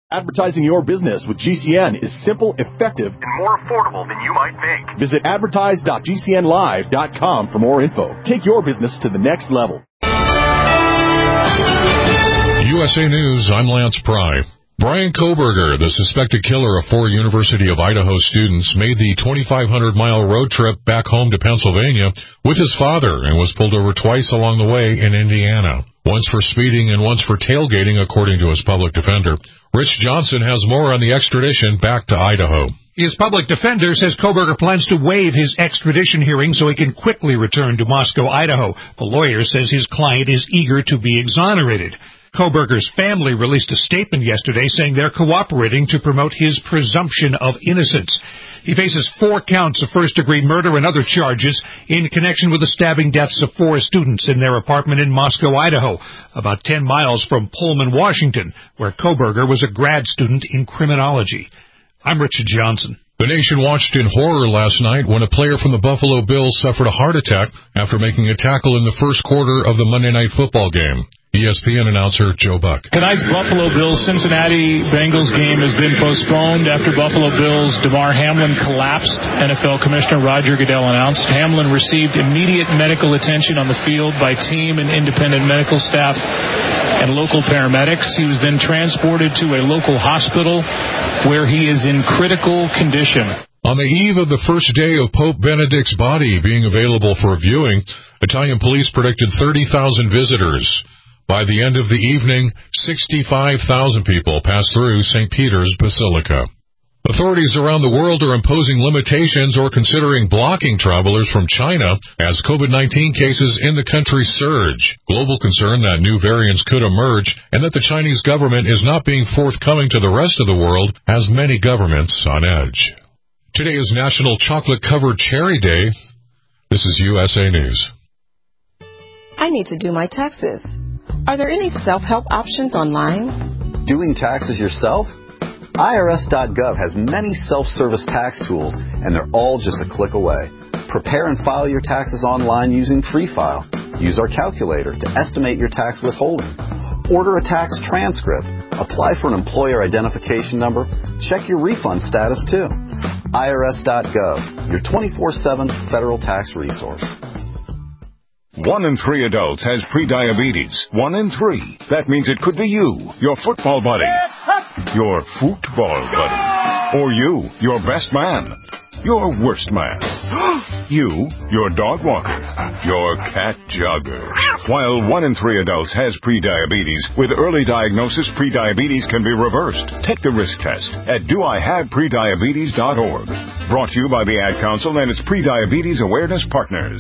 Advertising your business with GCN is simple, effective, and more affordable than you might think. Visit advertise.gcnlive.com for more info. Take your business to the next level. USA News, I'm Lance Pry. Brian Kohberger, the suspected killer of 4 University of Idaho students, made the 2,500-mile road trip back home to Pennsylvania with his father and was pulled over twice along the way in Indiana. Once for speeding and once for tailgating, according to his public defender. Rich Johnson has more on the extradition back to Idaho. His public defender says Kohberger plans to waive his extradition hearing so he can quickly return to Moscow, Idaho. The lawyer says his client is eager to be exonerated. Kohberger's family released a statement yesterday saying they're cooperating to promote his presumption of innocence. He faces 4 counts of first-degree murder and other charges in connection with the stabbing deaths of 4 students in their apartment in Moscow, Idaho, about 10 miles from Pullman, Washington, where Kohberger was a grad student in criminology. I'm Richard Johnson. The nation watched in horror last night when a player from the Buffalo Bills suffered a heart attack after making a tackle in the first quarter of the Monday Night Football game. ESPN announcer Joe Buck. Tonight's Buffalo Bills-Cincinnati Bengals game has been postponed after Buffalo Bills' Damar Hamlin collapsed, NFL Commissioner Roger Goodell announced. Hamlin received immediate medical attention on the field by team and independent medical staff and local paramedics. He was then transported to a local hospital where he is in critical condition. On the eve of the first day of Pope Benedict's body being available for viewing, Italian police predicted 30,000 visitors. By the end of the evening, 65,000 people passed through St. Peter's Basilica. Authorities around the world are imposing limitations or considering blocking travelers from China as COVID-19 cases in the country surge. Global concern that new variants could emerge and that the Chinese government is not being forthcoming to the rest of the world has many governments on edge. Today is National Chocolate-Covered Cherry Day. This is USA News. I need to do my taxes. Are there any self-help options online? Doing taxes yourself? IRS.gov has many self-service tax tools, and they're all just a click away. Prepare and file your taxes online using Free File. Use our calculator to estimate your tax withholding. Order a tax transcript. Apply for an employer identification number. Check your refund status, too. IRS.gov, your 24/7 federal tax resource. 1 in 3 adults has prediabetes. 1 in 3. That means it could be you, your football buddy, your football buddy, or you, your best man, your worst man, you, your dog walker, your cat jogger. While 1 in 3 adults has prediabetes, with early diagnosis, prediabetes can be reversed. Take the risk test at doihaveprediabetes.org. Brought to you by the Ad Council and its Prediabetes Awareness Partners.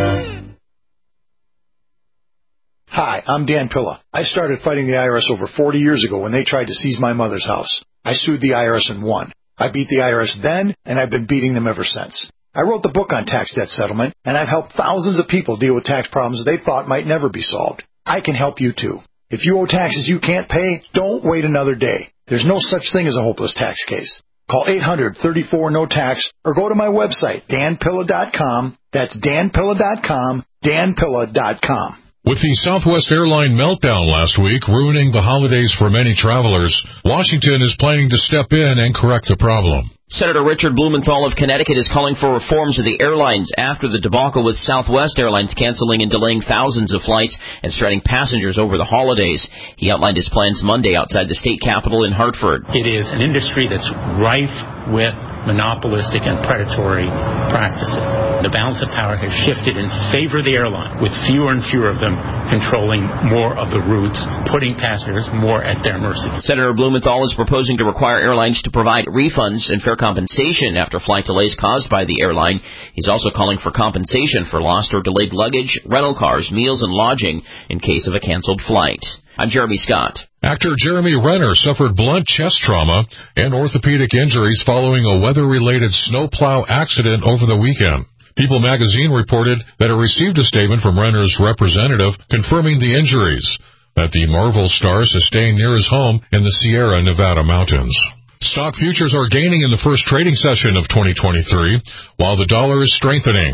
Hi, I'm Dan Pilla. I started fighting the IRS over 40 years ago when they tried to seize my mother's house. I sued the IRS and won. I beat the IRS then, and I've been beating them ever since. I wrote the book on tax debt settlement, and I've helped thousands of people deal with tax problems they thought might never be solved. I can help you too. If you owe taxes you can't pay, don't wait another day. There's no such thing as a hopeless tax case. Call 800-34-NO-TAX or go to my website, danpilla.com. That's danpilla.com, danpilla.com. With the Southwest airline meltdown last week ruining the holidays for many travelers, Washington is planning to step in and correct the problem. Senator Richard Blumenthal of Connecticut is calling for reforms of the airlines after the debacle with Southwest Airlines canceling and delaying thousands of flights and stranding passengers over the holidays. He outlined his plans Monday outside the state capitol in Hartford. It is an industry that's rife with monopolistic and predatory practices. The balance of power has shifted in favor of the airline, with fewer and fewer of them controlling more of the routes, putting passengers more at their mercy. Senator Blumenthal is proposing to require airlines to provide refunds and fair compensation after flight delays caused by the airline. He's also calling for compensation for lost or delayed luggage, rental cars, meals, and lodging in case of a canceled flight. I'm Jeremy Scott. Actor Jeremy Renner suffered blunt chest trauma and orthopedic injuries following a weather-related snowplow accident over the weekend. People magazine reported that it received a statement from Renner's representative confirming the injuries that the Marvel star sustained near his home in the Sierra Nevada mountains. Stock futures are gaining in the first trading session of 2023, while the dollar is strengthening.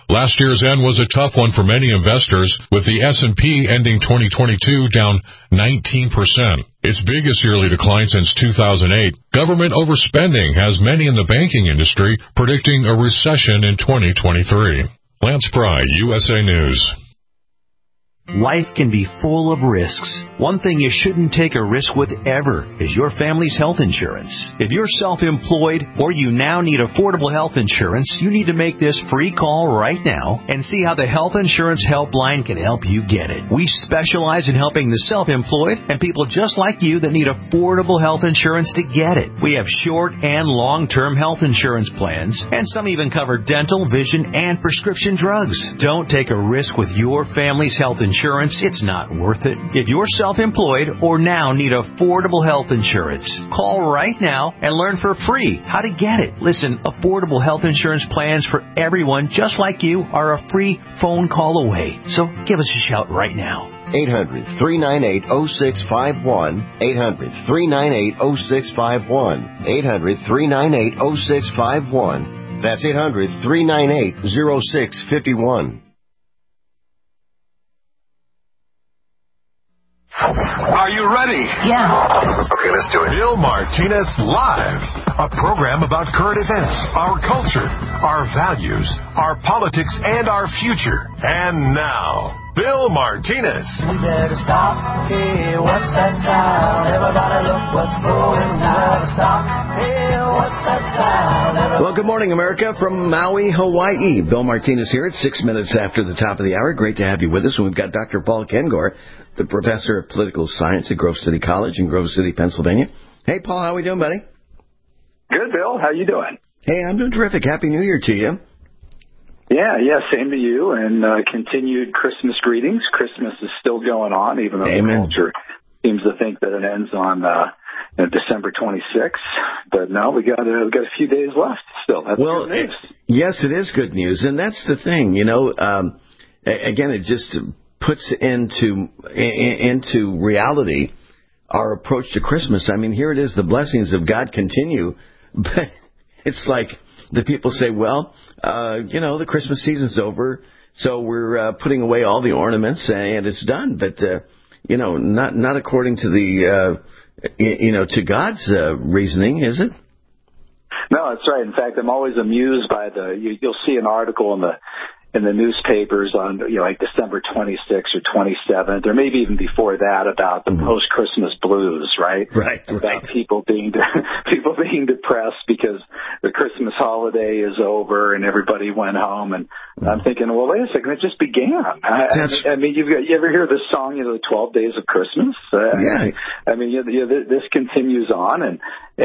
Last year's end was a tough one for many investors, with the S&P ending 2022 down 19%. Its biggest yearly decline since 2008. Government overspending has many in the banking industry predicting a recession in 2023. Lance Pry, USA News. Life can be full of risks. One thing you shouldn't take a risk with ever is your family's health insurance. If you're self-employed or you now need affordable health insurance, you need to make this free call right now and see how the Health Insurance Helpline can help you get it. We specialize in helping the self-employed and people just like you that need affordable health insurance to get it. We have short and long-term health insurance plans, and some even cover dental, vision, and prescription drugs. Don't take a risk with your family's health insurance. It's not worth it. If you're self-employed or now need affordable health insurance, call right now and learn for free how to get it. Listen, affordable health insurance plans for everyone just like you are a free phone call away. So give us a shout right now. 800-398-0651. 800-398-0651. 800-398-0651. That's 800-398-0651. Are you ready? Yeah. Okay, let's do it. Bill Martinez Live, a program about current events, our culture, our values, our politics, and our future. And now, Bill Martinez. We better stop. Hey, what's that sound? Everybody look what's going on. Stop. Hey, what's that sound? Well, good morning, America, from Maui, Hawaii. Bill Martinez here at 6 minutes after the top of the hour. Great to have you with us. And we've got Dr. Paul Kengor, the professor of political science at Grove City College in Grove City, Pennsylvania. Hey, Paul, how we doing, buddy? Good, Bill. How you doing? Hey, I'm doing terrific. Happy New Year to you. Yeah, same to you, and continued Christmas greetings. Christmas is still going on, even though the culture seems to think that it ends on December 26th. But no, we got a few days left still. That's good news. Yes, it is good news, and that's the thing. You know, again, it just puts into reality our approach to Christmas. I mean, here it is, the blessings of God continue, but it's like the people say, well, the Christmas season's over, so we're putting away all the ornaments and it's done. But, not according to the, to God's reasoning, is it? No, that's right. In fact, I'm always amused by you'll see an article in the newspapers on, like December 26th or 27th, or maybe even before that, about the post-Christmas blues, right? Right. About people being depressed because the Christmas holiday is over and everybody went home. And I'm thinking, well, wait a second, it just began. I mean, you ever hear this song, the 12 Days of Christmas? Yeah. I mean, this continues on, and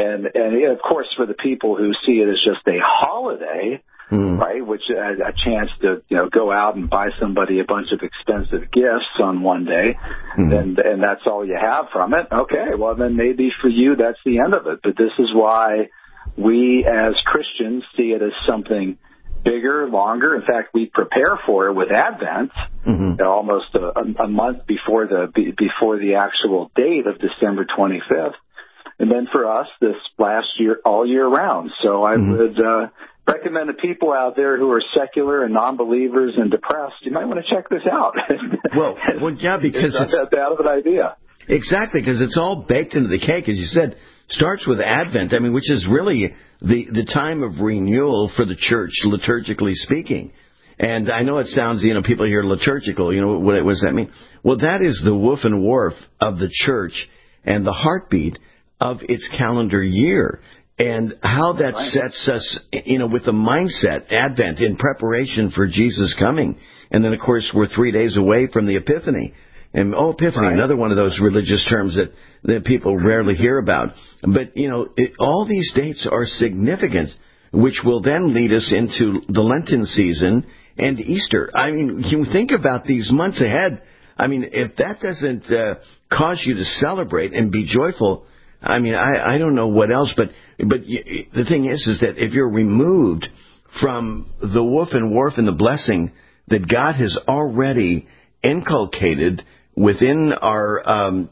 of course, for the people who see it as just a holiday. Right, which a chance to go out and buy somebody a bunch of expensive gifts on one day, and that's all you have from it. Okay, well then maybe for you that's the end of it. But this is why we as Christians see it as something bigger, longer. In fact, we prepare for it with Advent, almost a month before the actual date of December 25th, and then for us this last year all year round. So I would recommend to people out there who are secular and non-believers and depressed, you might want to check this out. Well, yeah, because it's not that bad of an idea. Exactly, because it's all baked into the cake, as you said. Starts with Advent, I mean, which is really the time of renewal for the church, liturgically speaking. And I know it sounds, people hear liturgical, what does that mean? Well, that is the woof and wharf of the church and the heartbeat of its calendar year. And how that sets us, with the mindset, Advent, in preparation for Jesus coming. And then, of course, we're 3 days away from the Epiphany. And, Epiphany, another one of those religious terms that people rarely hear about. But, all these dates are significant, which will then lead us into the Lenten season and Easter. I mean, you think about these months ahead. I mean, if that doesn't cause you to celebrate and be joyful, I mean, I don't know what else, but the thing is that if you're removed from the woof and wharf and the blessing that God has already inculcated within our,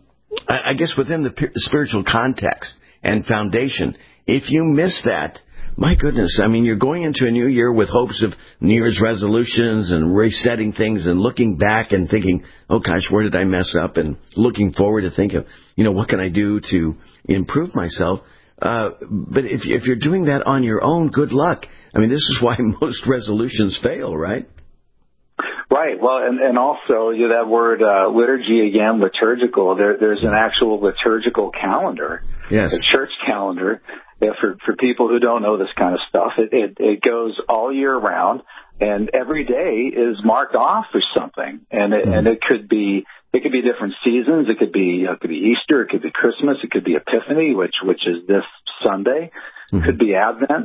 within the spiritual context and foundation, if you miss that, my goodness, I mean, you're going into a new year with hopes of New Year's resolutions and resetting things and looking back and thinking, oh, gosh, where did I mess up? And looking forward to think of, what can I do to improve myself? But if you're doing that on your own, good luck. I mean, this is why most resolutions fail, right? Right. Well, and also that word liturgy again, liturgical. There's an actual liturgical calendar, yes, a church calendar. For people who don't know this kind of stuff, it goes all year round, and every day is marked off for something, and it could be different seasons. It could be Easter, it could be Christmas, it could be Epiphany, which is this Sunday. Mm-hmm. Could be Advent,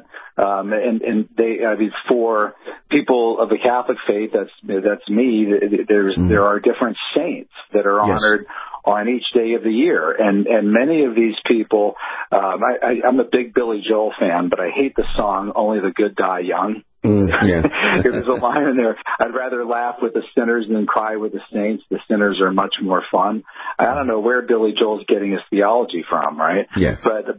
and for people of the Catholic faith, that's me. There are different saints that are honored on each day of the year, and many of these people. I'm a big Billy Joel fan, but I hate the song "Only the Good Die Young." There's a line in there. I'd rather laugh with the sinners than cry with the saints. The sinners are much more fun. I don't know where Billy Joel's getting his theology from, right? Yes. But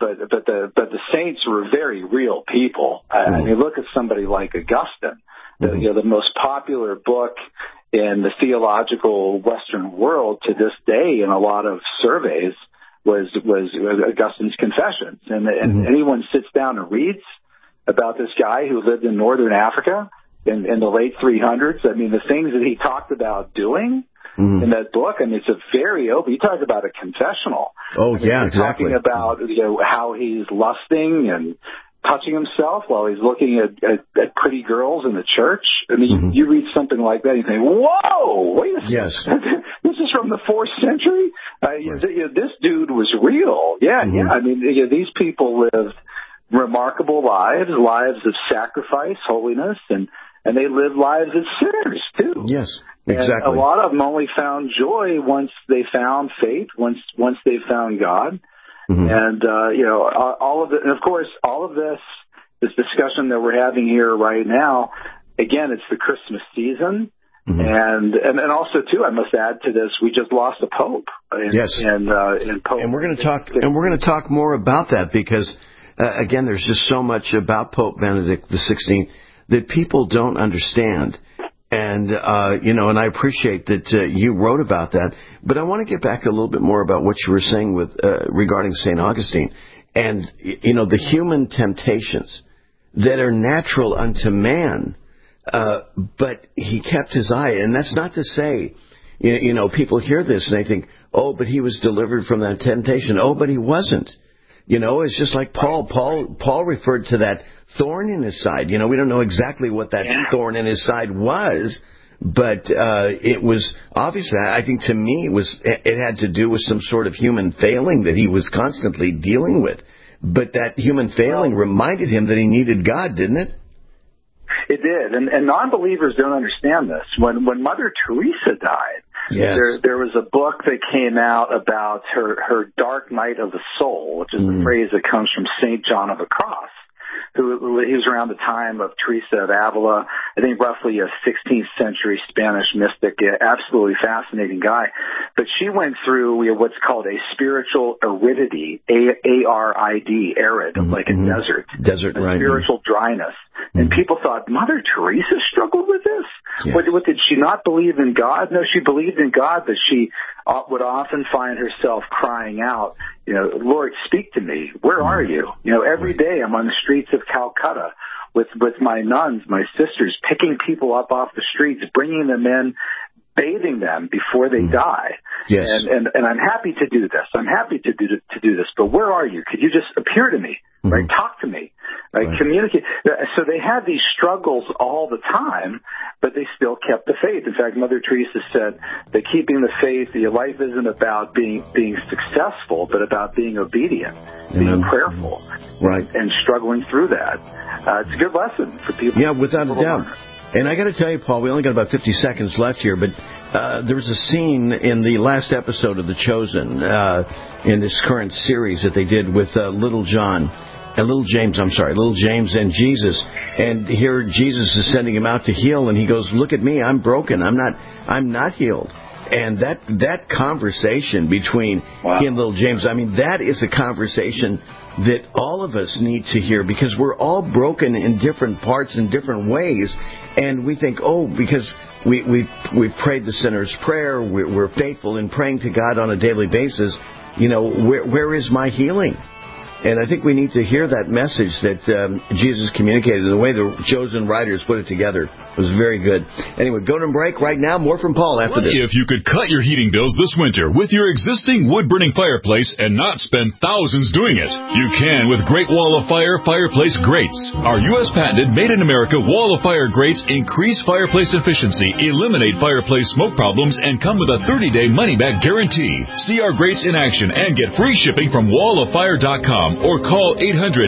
the saints were very real people. I mean, look at somebody like Augustine, the most popular book in the theological Western world to this day in a lot of surveys was Augustine's Confessions, and anyone sits down and reads about this guy who lived in northern Africa in the late 300s. I mean, the things that he talked about doing in that book, I mean, it's a very open. You talk about a confessional. Oh, yeah, exactly. Talking about how he's lusting and touching himself while he's looking at pretty girls in the church. I mean, you read something like that, and you think, whoa, wait a second. Yes. This is from the 4th century? This dude was real. Yeah. I mean, these people lived remarkable lives of sacrifice, holiness, and they lived lives as sinners too. Yes, exactly. And a lot of them only found joy once they found faith, once they found God, and all of it. And of course, all of this discussion that we're having here right now, again, it's the Christmas season. And also too, I must add to this, we just lost a pope. Yes, and Pope. And we're going to talk more about that because. Again, there's just so much about Pope Benedict XVI that people don't understand. And, and I appreciate that you wrote about that. But I want to get back a little bit more about what you were saying with regarding St. Augustine. And, the human temptations that are natural unto man, but he kept his eye. And that's not to say, people hear this and they think, oh, but he was delivered from that temptation. Oh, but he wasn't. It's just like Paul. Paul referred to that thorn in his side. We don't know exactly what that thorn in his side was, but it was obviously, I think to me, it had to do with some sort of human failing that he was constantly dealing with. But that human failing reminded him that he needed God, didn't it? It did, and non-believers don't understand this. When Mother Teresa died, there was a book that came out about her dark night of the soul, which is a phrase that comes from St. John of the Cross, who he was around the time of Teresa of Avila, I think roughly a 16th century Spanish mystic, absolutely fascinating guy. But she went through what's called a spiritual aridity, A-R-I-D, arid, like a desert. Desert, right. Spiritual dryness. And people thought, Mother Teresa struggled with this? Yeah. What, did she not believe in God? No, she believed in God, but she would often find herself crying out, Lord, speak to me. Where are you? Every day I'm on the streets of Calcutta with my nuns, my sisters, picking people up off the streets, bringing them in, bathing them before they die. Yes. And I'm happy to do this. I'm happy to do this. But where are you? Could you just appear to me? Right? Talk to me. Right? Communicate. So they had these struggles all the time, but they still kept the faith. In fact, Mother Teresa said that keeping the faith, your life isn't about being successful, but about being obedient, being prayerful, right, and struggling through that. It's a good lesson for people. Yeah, without a doubt. And I got to tell you, Paul, we only got about 50 seconds left here, but there was a scene in the last episode of The Chosen in this current series that they did with Little James and Jesus. And here Jesus is sending him out to heal, and he goes, look at me, I'm broken. I'm not healed. And that conversation between he and little James, I mean, that is a conversation that all of us need to hear, because we're all broken in different parts in different ways. And we think, because we've prayed the sinner's prayer, we're faithful in praying to God on a daily basis, where is my healing? And I think we need to hear that message that Jesus communicated. The way the chosen writers put it together was very good. Anyway, go to break right now. More from Paul after this. If you could cut your heating bills this winter with your existing wood-burning fireplace and not spend thousands doing it, you can with Great Wall of Fire fireplace grates. Our U.S. patented, made-in-America Wall of Fire grates increase fireplace efficiency, eliminate fireplace smoke problems, and come with a 30-day money-back guarantee. See our grates in action and get free shipping from walloffire.com. Or call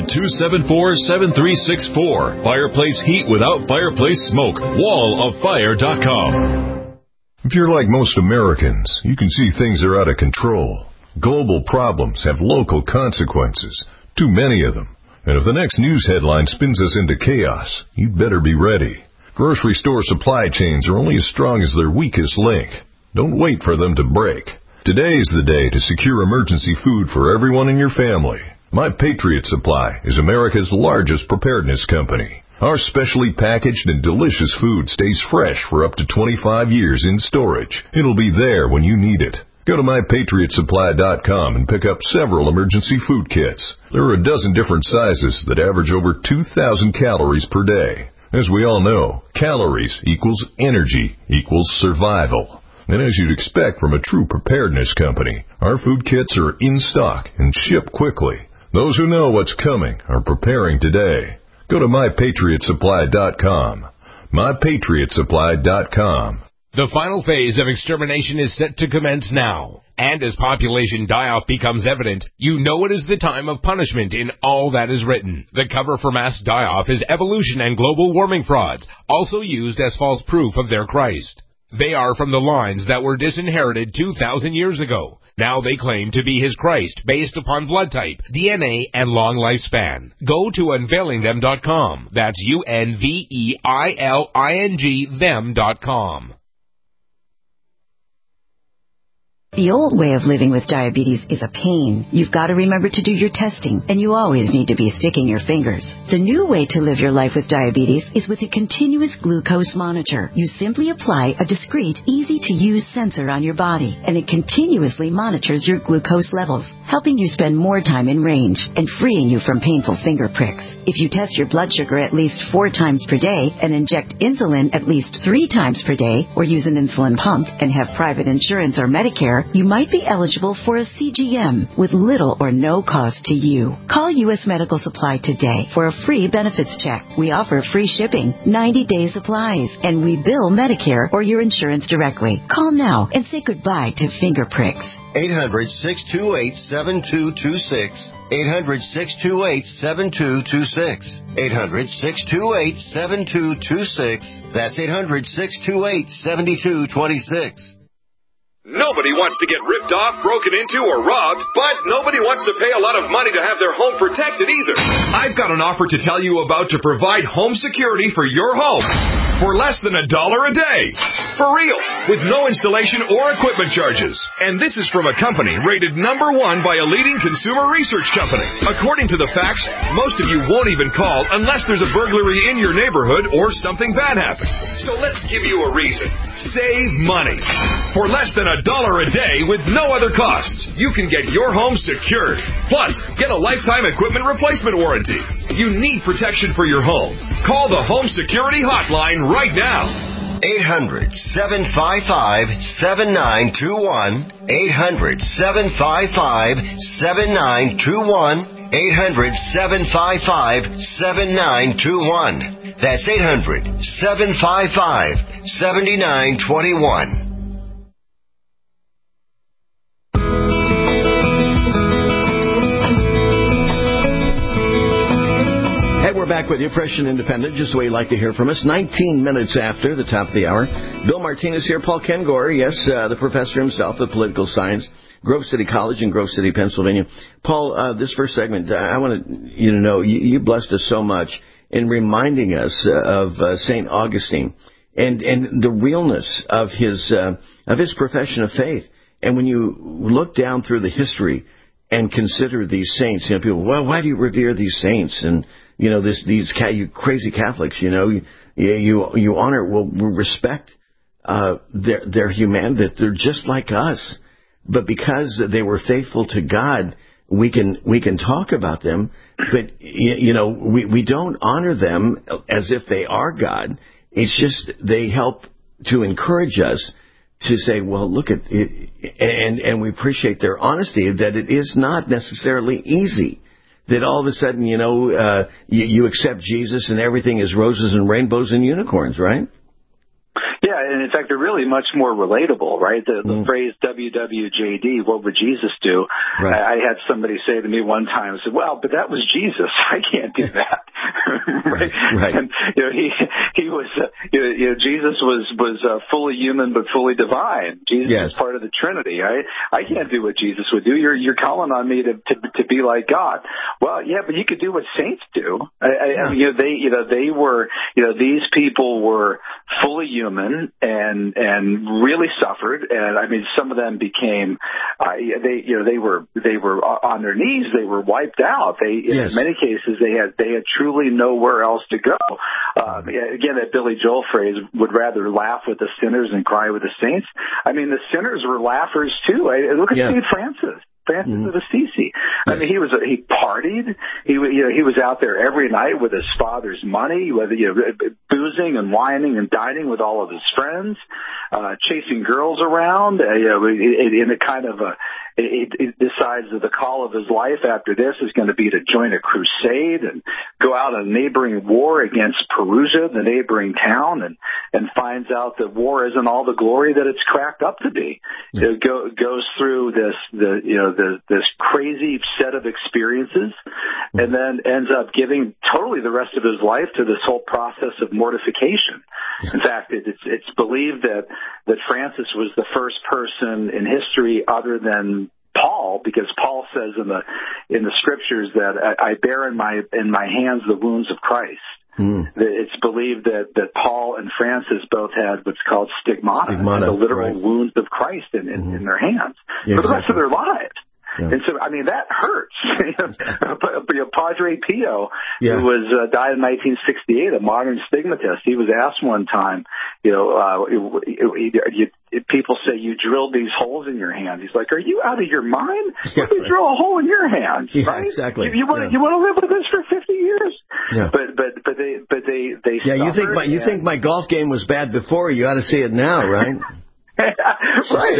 800-274-7364. Fireplace heat without fireplace smoke. Walloffire.com. If you're like most Americans, you can see things are out of control. Global problems have local consequences. Too many of them. And if the next news headline spins us into chaos, you better be ready. Grocery store supply chains are only as strong as their weakest link. Don't wait for them to break. Today is the day to secure emergency food for everyone in your family. My Patriot Supply is America's largest preparedness company. Our specially packaged and delicious food stays fresh for up to 25 years in storage. It'll be there when you need it. Go to MyPatriotSupply.com and pick up several emergency food kits. There are a dozen different sizes that average over 2,000 calories per day. As we all know, calories equals energy equals survival. And as you'd expect from a true preparedness company, our food kits are in stock and ship quickly. Those who know what's coming are preparing today. Go to MyPatriotSupply.com. MyPatriotSupply.com. The final phase of extermination is set to commence now. And as population die-off becomes evident, you know it is the time of punishment in all that is written. The cover for mass die-off is evolution and global warming frauds, also used as false proof of their Christ. They are from the lines that were disinherited 2,000 years ago. Now they claim to be his Christ based upon blood type, DNA, and long lifespan. Go to unveilingthem.com. That's UNVEILING them.com. The old way of living with diabetes is a pain. You've got to remember to do your testing, and you always need to be sticking your fingers. The new way to live your life with diabetes is with a continuous glucose monitor. You simply apply a discreet, easy-to-use sensor on your body, and it continuously monitors your glucose levels, helping you spend more time in range and freeing you from painful finger pricks. If you test your blood sugar at least 4 times per day and inject insulin at least 3 times per day, or use an insulin pump and have private insurance or Medicare, you might be eligible for a CGM with little or no cost to you. Call U.S. Medical Supply today for a free benefits check. We offer free shipping, 90-day supplies, and we bill Medicare or your insurance directly. Call now and say goodbye to finger pricks. 800-628-7226. 800-628-7226. 800-628-7226. That's 800-628-7226. Nobody wants to get ripped off, broken into, or robbed, but nobody wants to pay a lot of money to have their home protected either. I've got an offer to tell you about to provide home security for your home for less than $1 a day. For real, with no installation or equipment charges. And this is from a company rated #1 by a leading consumer research company. According to the facts, most of you won't even call unless there's a burglary in your neighborhood or something bad happens. So let's give you a reason. Save money. For less than $1 a day with no other costs, you can get your home secured. Plus, get a lifetime equipment replacement warranty. You need protection for your home. Call the Home Security Hotline right now. 800-755-7921. 800-755-7921. 800-755-7921. That's 800-755-7921. Hey, we're back with you, fresh and independent, just the way you like to hear from us. 19 minutes after the top of the hour. Bill Martinez here, Paul Kengor, yes, the professor himself of political science, Grove City College in Grove City, Pennsylvania. Paul, this first segment, I want you to know, you blessed us so much in reminding us of St. Augustine and the realness of his profession of faith. And when you look down through the history and consider these saints, people, well, why do you revere these saints? And these you crazy Catholics, you honor, we respect their humanity, that they're just like us. But because they were faithful to God, we can talk about them, but we don't honor them as if they are God. It's just they help to encourage us to say, well, look at it, and we appreciate their honesty, that it is not necessarily easy. That all of a sudden, you accept Jesus and everything is roses and rainbows and unicorns, right? Yeah, and in fact, they're really much more relatable, right? The phrase WWJD, what would Jesus do? Right. I had somebody say to me one time, I said, well, but that was Jesus. I can't do that. Right. And, he was, Jesus was fully human but fully divine. Jesus is part of the Trinity. I can't do what Jesus would do. You're calling on me to be like God. Well, yeah, but you could do what saints do. I mean, they were, these people were fully human and really suffered, and I mean, some of them became they were on their knees, they were wiped out. In many cases they had truly nowhere else to go. Again, that Billy Joel phrase, would rather laugh with the sinners and cry with the saints. I mean, the sinners were laughers too. Look at St. Francis of Assisi. I mean, he partied. He was out there every night with his father's money, boozing and whining and dining with all of his friends, chasing girls around. In a kind of he decides that the call of his life after this is going to be to join a crusade and go out on a neighboring war against Perugia, the neighboring town, and finds out that war isn't all the glory that it's cracked up to be. It goes through this crazy set of experiences, and then ends up giving totally the rest of his life to this whole process of mortification. In fact, it's believed that Francis was the first person in history other than Paul, because Paul says in the scriptures that I bear in my hands the wounds of Christ. It's believed that Paul and Francis both had what's called stigmata, the literal wounds of Christ in their hands for the rest of their lives. Yeah. And so, I mean, that hurts. Padre Pio, who died in 1968, a modern stigmatist, he was asked one time, people say you drilled these holes in your hand. He's like, are you out of your mind? Why do you drill a hole in your hand? Right? Exactly. You want to live with this for 50 years? Yeah. But they suffered. You think my golf game was bad before? You ought to see it now, right? Right.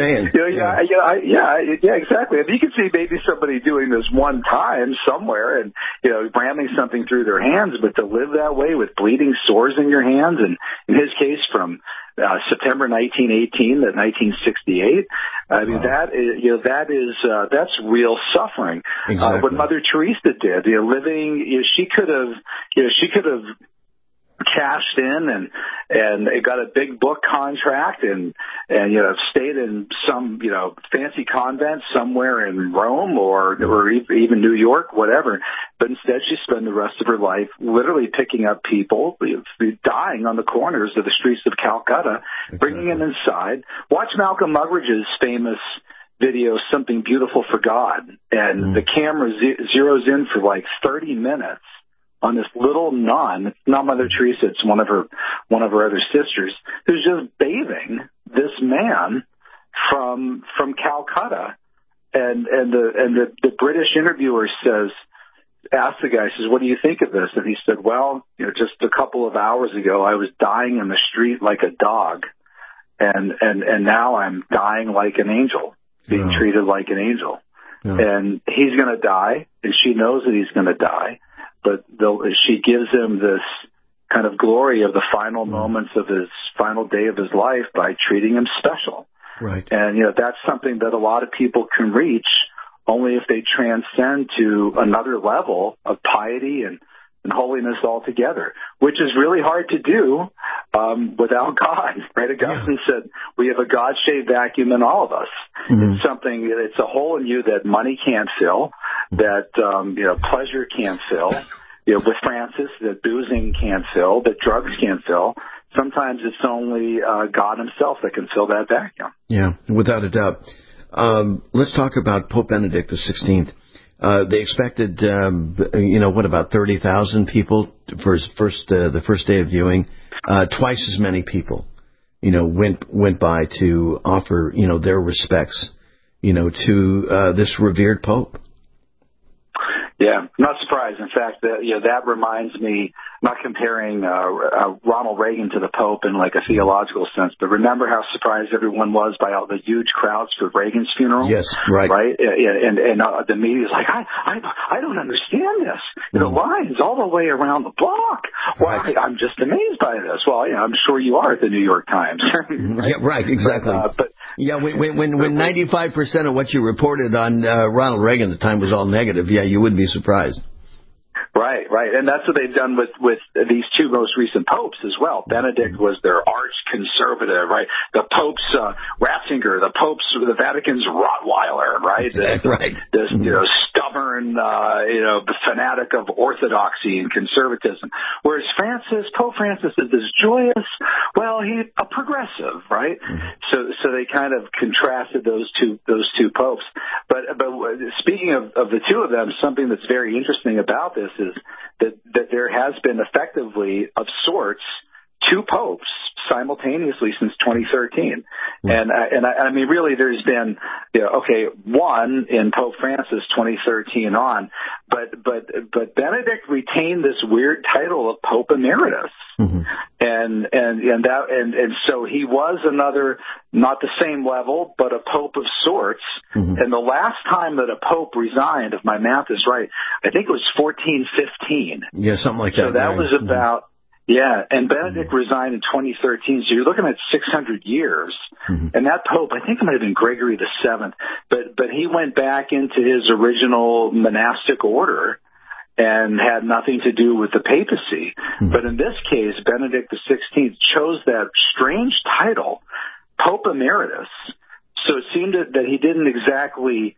Exactly. If you could see maybe somebody doing this one time somewhere and, ramming something through their hands, but to live that way with bleeding sores in your hands, and in his case from September 1918 to 1968, I mean, that's real suffering. Exactly. What Mother Teresa did, she could have cashed in and got a big book contract and stayed in some fancy convent somewhere in Rome or even New York, whatever. But instead, she spent the rest of her life literally picking up people dying on the corners of the streets of Calcutta, bringing them inside. Watch Malcolm Muggeridge's famous video, Something Beautiful for God, and the camera zeroes in for like 30 minutes on this little nun. It's not Mother Teresa, it's one of her other sisters, who's just bathing this man from Calcutta. And the British interviewer asked the guy, says, what do you think of this? And he said, well, just a couple of hours ago I was dying in the street like a dog, and now I'm dying like an angel, being treated like an angel. And he's going to die, and she knows that he's going to die. But she gives him this kind of glory of the final moments of his final day of his life by treating him special. Right. And, that's something that a lot of people can reach only if they transcend to another level of piety and holiness altogether, which is really hard to do without God. Right? Augustine said, we have a God-shaped vacuum in all of us. It's a hole in you that money can't fill, that pleasure can't fill, with Francis, that boozing can't fill, that drugs can't fill. sometimes it's only God himself that can fill that vacuum. Yeah, without a doubt. Let's talk about Pope Benedict XVI. They expected, about 30,000 people for his the first day of viewing. Twice as many people, went by to offer, their respects, to this revered Pope. Yeah, not surprised. In fact, that reminds me, I'm not comparing Ronald Reagan to the Pope in like a theological sense, but remember how surprised everyone was by all the huge crowds for Reagan's funeral? Yes, right. Right? And the media's like, I don't understand this. The lines all the way around the block. Well, right. I'm just amazed by this. Well, I'm sure you are at the New York Times. Right? Yeah, right, exactly. But when 95% of what you reported on Ronald Reagan at the time was all negative, you would be surprised. Right. And that's what they've done with these two most recent popes as well. Benedict was their arch conservative, right? The Pope's Ratzinger, the Vatican's Rottweiler, right? Right. This stubborn, fanatic of orthodoxy and conservatism. Whereas Pope Francis is this joyous, he's a progressive, right? Mm-hmm. So they kind of contrasted those two popes. But speaking of the two of them, something that's very interesting about this is that there has been effectively, of sorts, two popes simultaneously since 2013. And I mean, really, there's been, one in Pope Francis 2013 on, but Benedict retained this weird title of Pope Emeritus. Mm-hmm. And so he was another, not the same level, but a pope of sorts. Mm-hmm. And the last time that a pope resigned, if my math is right, I think it was 1415. Yeah, something like that. So that was about, and Benedict resigned in 2013. So you're looking at 600 years. Mm-hmm. And that pope, I think it might have been Gregory VII, but he went back into his original monastic order and had nothing to do with the papacy. Mm-hmm. But in this case, Benedict XVI chose that strange title, Pope Emeritus. So it seemed that he didn't exactly,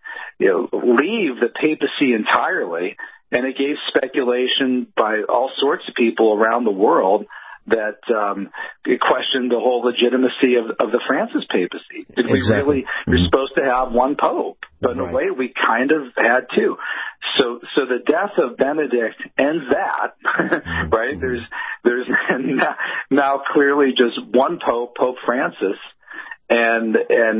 leave the papacy entirely, and it gave speculation by all sorts of people around the world that questioned the whole legitimacy of the Francis papacy. Did we really? You're supposed to have one pope, but in a way, we kind of had two. So the death of Benedict ends that, right? There's now clearly just one pope, Pope Francis. And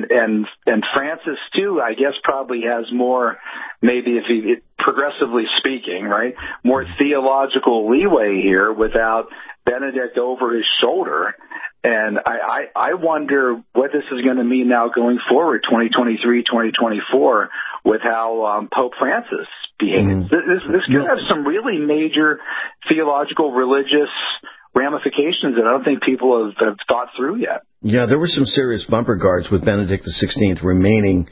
Francis too, I guess, probably has more, maybe progressively speaking, right, more theological leeway here without Benedict over his shoulder. And I wonder what this is going to mean now going forward, 2023, 2024, with how Pope Francis behaves. This could have some really major theological, religious ramifications that I don't think people have thought through yet. Yeah, there were some serious bumper guards with Benedict XVI remaining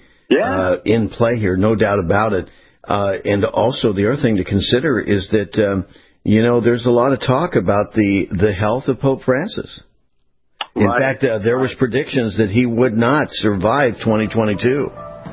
in play here, no doubt about it. And also the other thing to consider is that, there's a lot of talk about the health of Pope Francis. In fact, there was predictions that he would not survive 2022.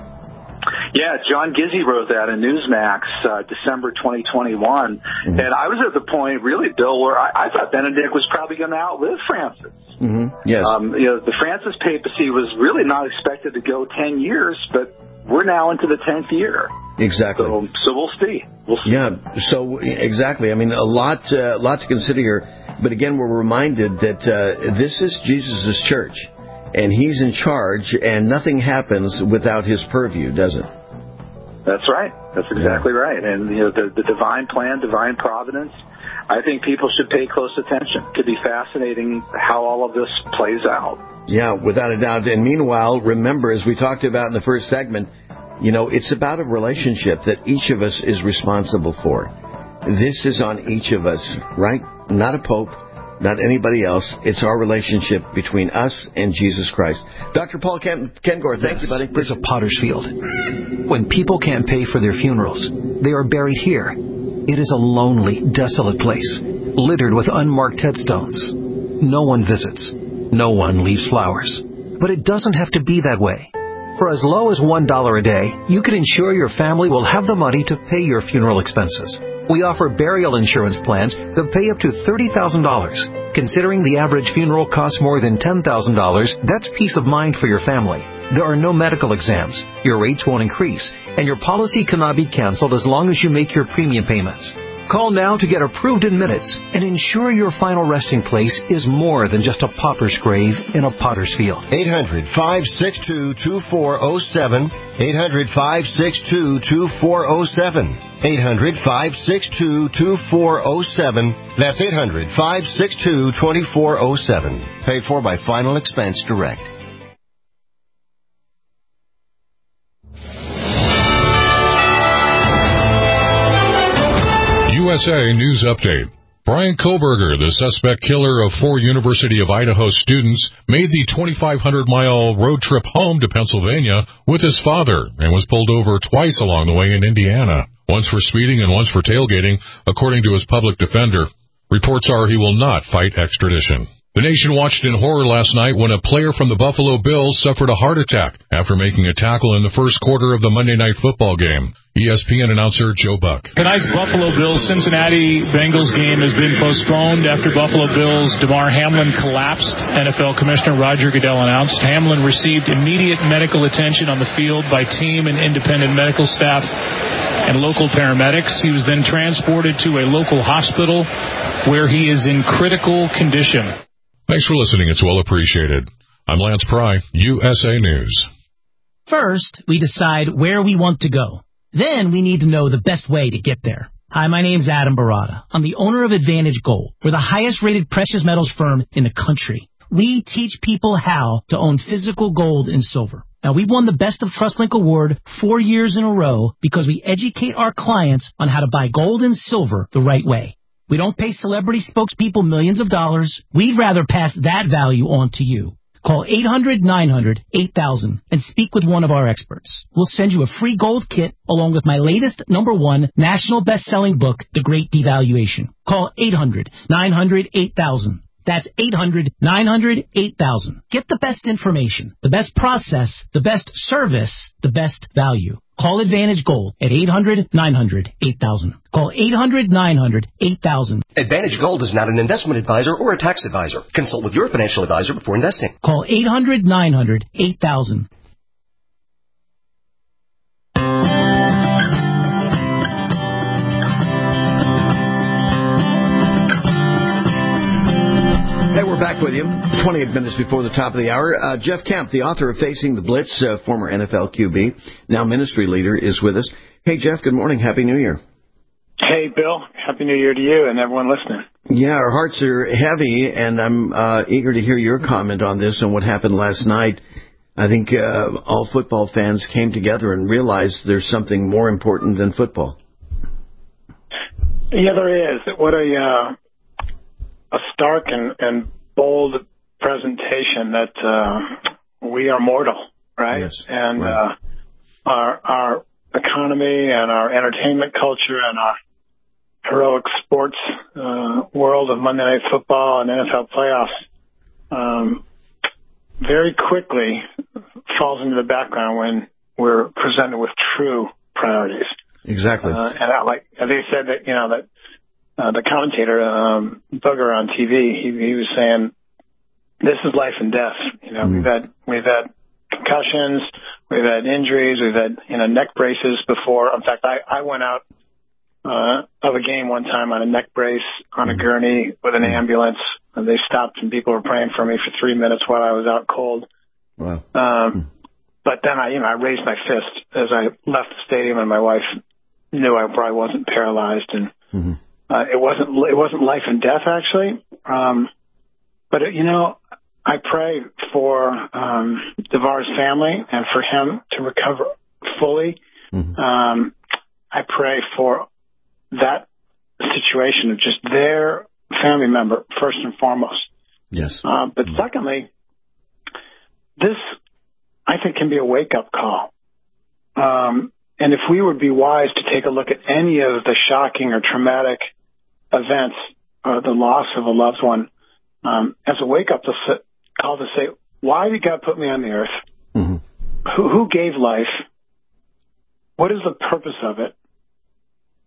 Yeah, John Gizzi wrote that in Newsmax, December 2021. Mm-hmm. And I was at the point, really, Bill, where I thought Benedict was probably going to outlive Francis. Mm-hmm. Yes. The Francis papacy was really not expected to go 10 years, but we're now into the 10th year. Exactly. So we'll see. Yeah, so exactly. I mean, a lot to consider here. But again, we're reminded that this is Jesus' church, and he's in charge, and nothing happens without his purview, does it? That's right. That's exactly right. And the divine plan, divine providence, I think people should pay close attention. It could be fascinating how all of this plays out. Yeah, without a doubt. And meanwhile, remember, as we talked about in the first segment, it's about a relationship that each of us is responsible for. This is on each of us, right? Not a pope, not anybody else. It's our relationship between us and Jesus Christ. Dr. Paul Kengor, thank you, buddy. This is Potter's Field. When people can't pay for their funerals, they are buried here. It is a lonely, desolate place, littered with unmarked headstones. No one visits. No one leaves flowers. But it doesn't have to be that way. For as low as $1 a day, you can ensure your family will have the money to pay your funeral expenses. We offer burial insurance plans that pay up to $30,000. Considering the average funeral costs more than $10,000, that's peace of mind for your family. There are no medical exams, your rates won't increase, and your policy cannot be canceled as long as you make your premium payments. Call now to get approved in minutes and ensure your final resting place is more than just a pauper's grave in a potter's field. 800-562-2407. 800-562-2407. 800-562-2407. That's 800-562-2407. Paid for by Final Expense Direct. USA News Update. Brian Koberger, the suspect killer of 4 University of Idaho students, made the 2,500-mile road trip home to Pennsylvania with his father and was pulled over twice along the way in Indiana, once for speeding and once for tailgating, according to his public defender. Reports are he will not fight extradition. The nation watched in horror last night when a player from the Buffalo Bills suffered a heart attack after making a tackle in the first quarter of the Monday Night Football game. ESPN announcer Joe Buck. Tonight's Buffalo Bills-Cincinnati Bengals game has been postponed after Buffalo Bills' Damar Hamlin collapsed. NFL Commissioner Roger Goodell announced Hamlin received immediate medical attention on the field by team and independent medical staff and local paramedics. He was then transported to a local hospital where he is in critical condition. Thanks for listening. It's well appreciated. I'm Lance Pry, USA News. First, we decide where we want to go. Then we need to know the best way to get there. Hi, my name's Adam Barada. I'm the owner of Advantage Gold. We're the highest-rated precious metals firm in the country. We teach people how to own physical gold and silver. Now, we've won the Best of TrustLink Award 4 years in a row because we educate our clients on how to buy gold and silver the right way. We don't pay celebrity spokespeople millions of dollars. We'd rather pass that value on to you. Call 800-900-8000 and speak with one of our experts. We'll send you a free gold kit along with my latest #1 national best-selling book, The Great Devaluation. Call 800-900-8000. That's 800-900-8000. Get the best information, the best process, the best service, the best value. Call Advantage Gold at 800-900-8000. Call 800-900-8000. Advantage Gold is not an investment advisor or a tax advisor. Consult with your financial advisor before investing. Call 800-900-8000. Hey, we're back with you, 28 minutes before the top of the hour. Jeff Kemp, the author of Facing the Blitz, former NFL QB, now ministry leader, is with us. Hey, Jeff, good morning. Happy New Year. Hey, Bill. Happy New Year to you and everyone listening. Yeah, our hearts are heavy, and I'm eager to hear your comment on this and what happened last night. I think all football fans came together and realized there's something more important than football. Yeah, there is. What a stark and bold presentation that we are mortal, right? Yes, and right. Our economy and our entertainment culture and our heroic sports world of Monday Night Football and NFL playoffs very quickly falls into the background when we're presented with true priorities. Exactly. And like they said that, that the commentator, Booger on TV, he was saying, this is life and death. We've had concussions, we've had injuries, we've had, neck braces before. In fact, I went out of a game one time on a neck brace on a gurney with an ambulance, and they stopped and people were praying for me for 3 minutes while I was out cold. Wow. But then I raised my fist as I left the stadium, and my wife knew I probably wasn't paralyzed, and it wasn't life and death actually. But I pray for DeVar's family and for him to recover fully. I pray for that situation of just their family member first and foremost. Yes. But secondly, this I think can be a wake-up call. And if we would be wise to take a look at any of the shocking or traumatic events or the loss of a loved one as a wake-up call to say, why did God put me on the earth? Who gave life? What is the purpose of it?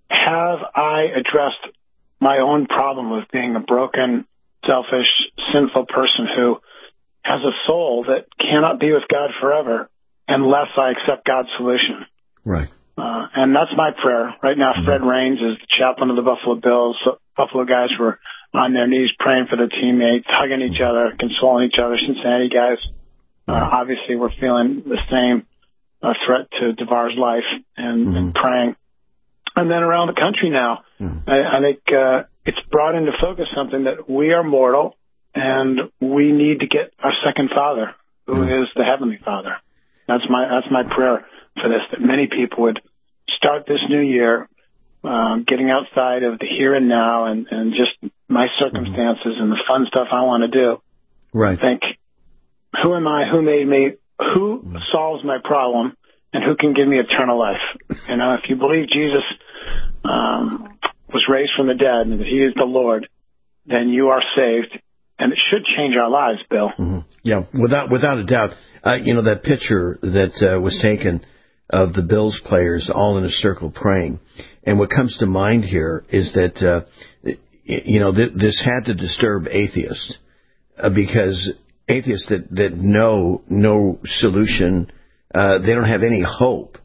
have I addressed my own problem of being a broken, selfish, sinful person who has a soul that cannot be with God forever unless I accept God's solution? Right. And that's my prayer. Right now, Fred Raines is the chaplain of the Buffalo Bills. So Buffalo guys were on their knees praying for their teammates, hugging each other, consoling each other. Cincinnati guys, obviously, we're feeling the same threat to DeVar's life and praying. And then around the country now, I think it's brought into focus something that we are mortal and we need to get our second father, who is the Heavenly Father. That's my prayer for this, that many people would start this new year getting outside of the here and now and just my circumstances and the fun stuff I want to do. Right. Think, who am I? Who made me? Who solves my problem? And who can give me eternal life? You know, if you believe Jesus was raised from the dead and that he is the Lord, then you are saved. And it should change our lives, Bill. Yeah, without a doubt. That picture that was taken of the Bills players all in a circle praying. And what comes to mind here is that, this had to disturb atheists because atheists that know no solution, they don't have any hope,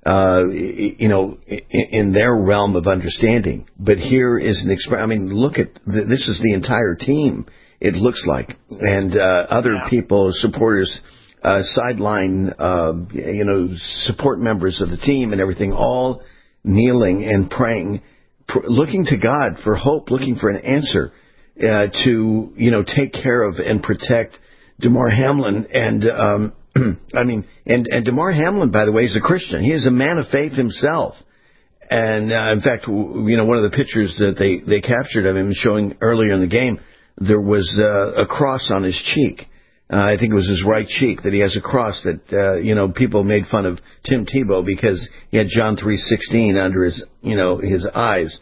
in their realm of understanding. But here is an expression. I mean, look at this is the entire team. It looks like, and other people, supporters, sideline, support members of the team and everything, all kneeling and praying, looking to God for hope, looking for an answer to take care of and protect Damar Hamlin. And and Damar Hamlin, by the way, is a Christian. He is a man of faith himself. And in fact, one of the pictures that they captured of him showing earlier in the game, there was a cross on his cheek. I think it was his right cheek that he has a cross that, people made fun of Tim Tebow because he had John 3:16 under his eyes.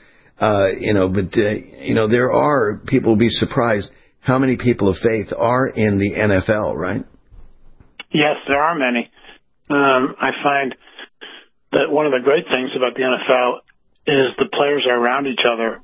There are people will be surprised how many people of faith are in the NFL, right? Yes, there are many. I find that one of the great things about the NFL is the players are around each other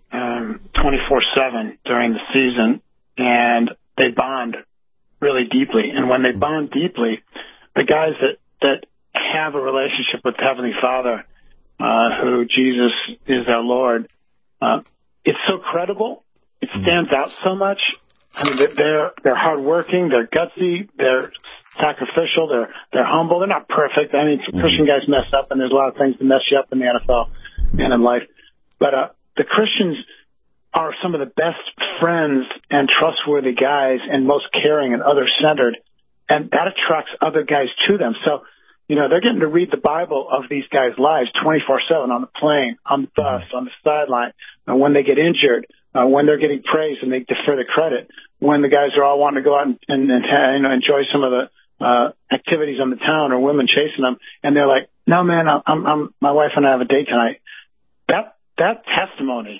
24/7 during the season, and they bond really deeply. And when they bond deeply, the guys that have a relationship with Heavenly Father, who Jesus is our Lord, it's so credible. It stands out so much. I mean, they're hardworking, they're gutsy, they're sacrificial, they're humble. They're not perfect. I mean, Christian guys mess up, and there's a lot of things that mess you up in the NFL and in life. But the Christians are some of the best friends and trustworthy guys and most caring and other-centered, and that attracts other guys to them. So, they're getting to read the Bible of these guys' lives 24/7 on the plane, on the bus, on the sideline, when they get injured, when they're getting praised and they defer the credit, when the guys are all wanting to go out and enjoy some of the activities on the town or women chasing them, and they're like, "No, man, I'm my wife and I have a date tonight." That testimony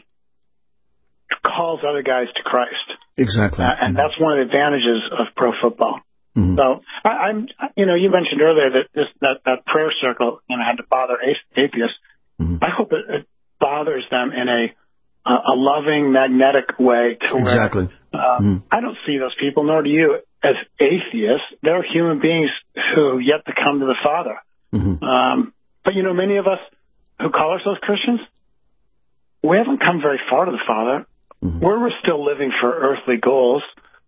calls other guys to Christ. Exactly. And that's one of the advantages of pro football. So you mentioned earlier that prayer circle, had to bother atheists. I hope it bothers them in a loving, magnetic way to where I don't see those people, nor do you, as atheists. They're human beings who have yet to come to the Father. But many of us who call ourselves Christians, we haven't come very far to the Father. We're still living for earthly goals.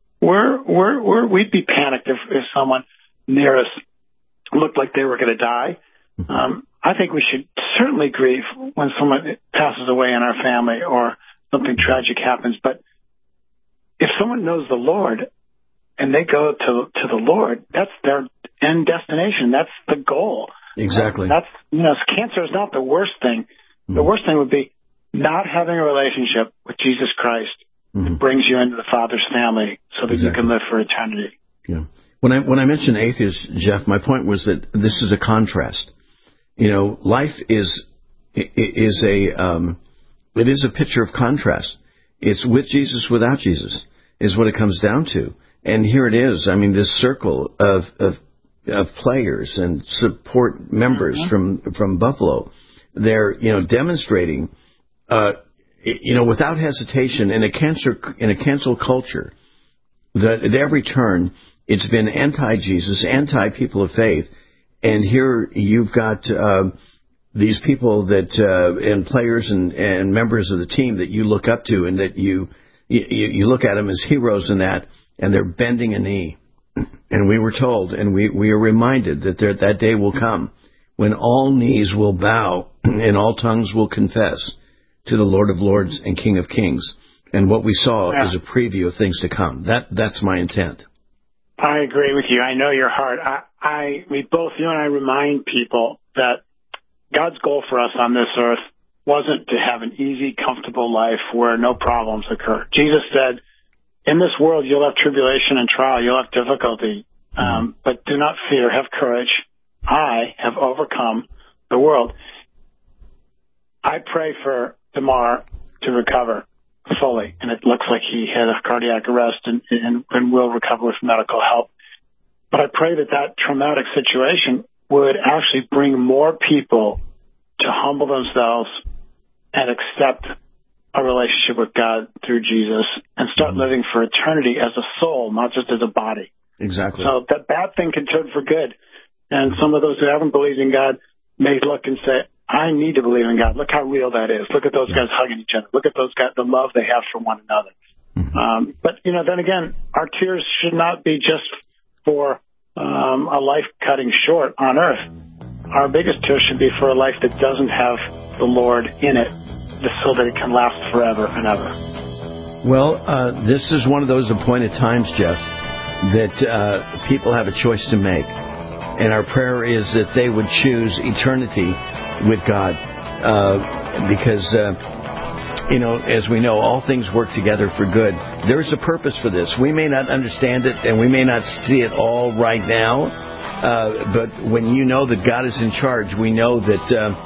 We'd be panicked if someone near us looked like they were going to die. I think we should certainly grieve when someone passes away in our family or something tragic happens. But if someone knows the Lord and they go to the Lord, that's their end destination. That's the goal. Exactly. Cancer is not the worst thing. The worst thing would be not having a relationship with Jesus Christ that brings you into the Father's family so that you can live for eternity. Yeah. When I mentioned atheists, Jeff, my point was that this is a contrast. Life is a picture of contrast. It's with Jesus, without Jesus, is what it comes down to. And here it is. I mean, this circle of players and support members from Buffalo, they're demonstrating without hesitation, in a cancel culture, that at every turn it's been anti-Jesus, anti-people of faith, and here you've got these people that and players and members of the team that you look up to, and that you look at them as heroes in that, and they're bending a knee. And we were told, and we are reminded that that day will come when all knees will bow and all tongues will confess to the Lord of Lords and King of Kings. And what we saw is a preview of things to come. That's my intent. I agree with you. I know your heart. You and I remind people that God's goal for us on this earth wasn't to have an easy, comfortable life where no problems occur. Jesus said, in this world you'll have tribulation and trial, you'll have difficulty, but do not fear, have courage. I have overcome the world. I pray for Damar to recover fully, and it looks like he had a cardiac arrest and will recover with medical help. But I pray that traumatic situation would actually bring more people to humble themselves and accept a relationship with God through Jesus and start living for eternity as a soul, not just as a body. Exactly. So that bad thing can turn for good. And some of those who haven't believed in God may look and say, I need to believe in God. Look how real that is. Look at those guys hugging each other. Look at those guys, the love they have for one another. But, then again, our tears should not be just for a life cutting short on earth. Our biggest tear should be for a life that doesn't have the Lord in it, just so that it can last forever and ever. Well, this is one of those appointed times, Jeff, that people have a choice to make. And our prayer is that they would choose eternity with God, because, as we know, all things work together for good. There's a purpose for this. We may not understand it, and we may not see it all right now, but when you know that God is in charge, we know that,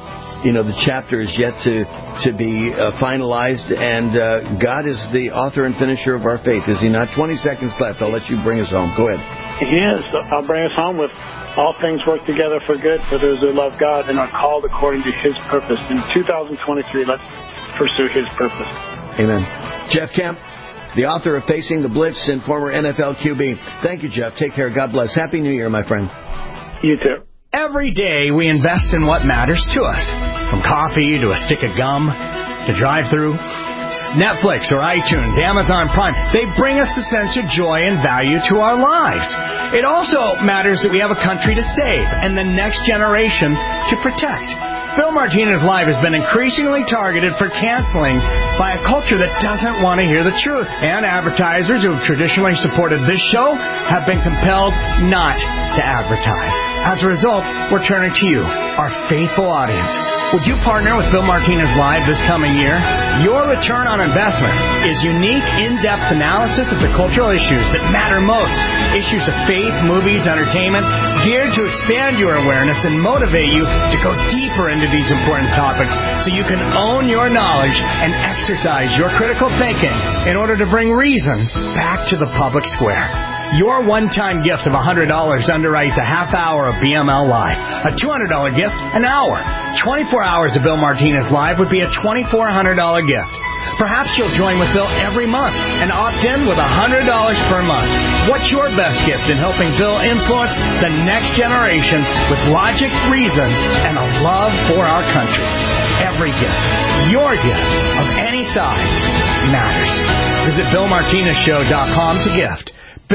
the chapter is yet to be finalized, and God is the author and finisher of our faith, is He not? 20 seconds left. I'll let you bring us home. Go ahead. He is. I'll bring us home with all things work together for good for those who love God and are called according to His purpose. In 2023, let's pursue His purpose. Amen. Jeff Kemp, the author of Facing the Blitz and former NFL QB. Thank you, Jeff. Take care. God bless. Happy New Year, my friend. You too. Every day we invest in what matters to us. From coffee to a stick of gum to drive-through. Netflix or iTunes, Amazon Prime, they bring us a sense of joy and value to our lives. It also matters that we have a country to save and the next generation to protect. Bill Martinez Live has been increasingly targeted for canceling by a culture that doesn't want to hear the truth. And advertisers who have traditionally supported this show have been compelled not to advertise. As a result, we're turning to you, our faithful audience. Would you partner with Bill Martinez Live this coming year? Your return on investment is unique, in-depth analysis of the cultural issues that matter most. Issues of faith, movies, entertainment, geared to expand your awareness and motivate you to go deeper into these important topics so you can own your knowledge and exercise your critical thinking in order to bring reason back to the public square. Your one-time gift of $100 underwrites a half hour of BML Live. A $200 gift, an hour. 24 hours of Bill Martinez Live would be a $2,400 gift. Perhaps you'll join with Bill every month and opt in with $100 per month. What's your best gift in helping Bill influence the next generation with logic, reason, and a love for our country? Every gift, your gift of any size, matters. Visit BillMartinezShow.com to gift.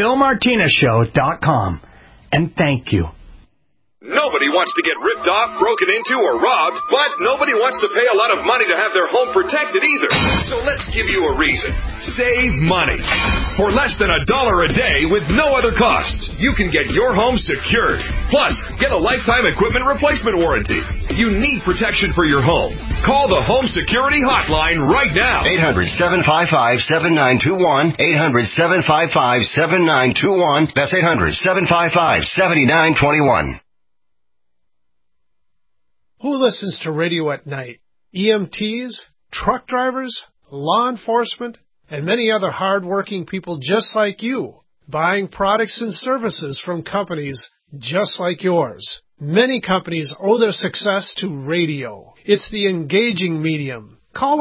BillMartinezShow.com. And thank you. Nobody wants to get ripped off, broken into, or robbed, but nobody wants to pay a lot of money to have their home protected either. So let's give you a reason. Save money. For less than $1 a day with no other costs, you can get your home secured. Plus, get a lifetime equipment replacement warranty. You need protection for your home. Call the Home Security Hotline right now. 800-755-7921. 800-755-7921. That's 800-755-7921. Who listens to radio at night? EMTs, truck drivers, law enforcement, and many other hard-working people just like you, buying products and services from companies just like yours. Many companies owe their success to radio. It's the engaging medium, Call